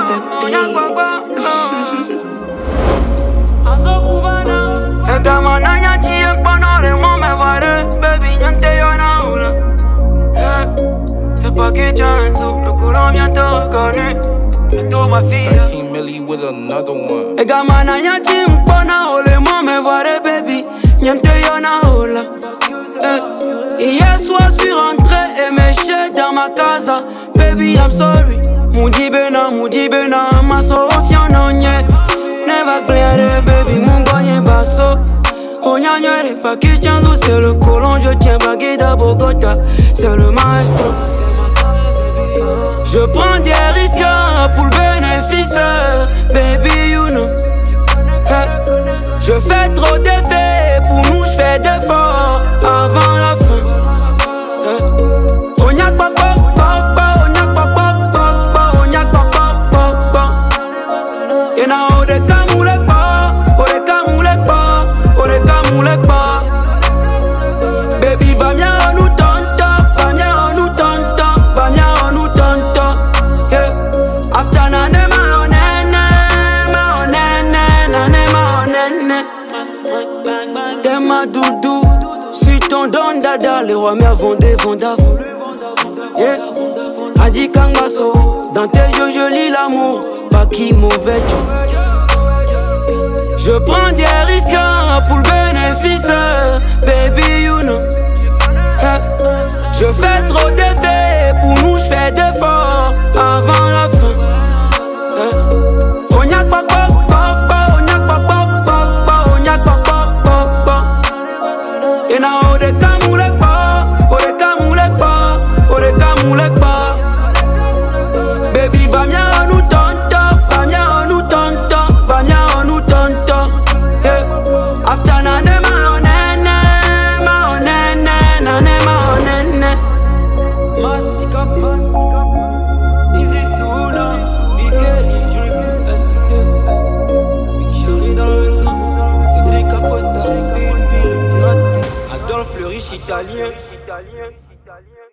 C'est pas que Janzo, le courant bientôt reconnu. Bientôt ma fille. 13 Millie with another one. Et gamana yanti mpona ole mo me voir baby. Nyamte yona ola. Hier soir je suis rentré et mes chèques dans ma casa. Baby I'm sorry. Moudi bena, ma sofia nonye. Never clear baby, mon gagne basso. Onyanyere pas que Janzo, c'est le colon, je tiens Bagueda Bogota. C'est le maestro. Je prends des risques pour le bénéfice, baby you know. Je fais trop d'effets, pour nous je fais d'efforts avant la fin. On y a pas, on y a pas, on y a pas. Et na o de kamoulek pas, baby va bien on nous tente, va bien on nous tente, va bien on nous tente. After nane ma onene. T'es ma doudou, suis ton don dada, les rois mères vont des d'avant. Adi Kangaso, dans tes yeux je lis l'amour, pas qui mauvais job. Je prends des risques pour le bénéfice, baby you know. Je fais trop d'effets, pour nous je fais d'efforts avant la fin. On y a pas, on y a pas, on y a pas. Et na o de kamoulek pas, baby va bien on nous tente, va bien on nous tente, va bien on nous tente. After nane ma onene. Mastic up, easy stuna, Bigeli drip, ST, Big Charlie dans le sang, Cédric Acosta, Bill le pirate, Adolphe le riche italien.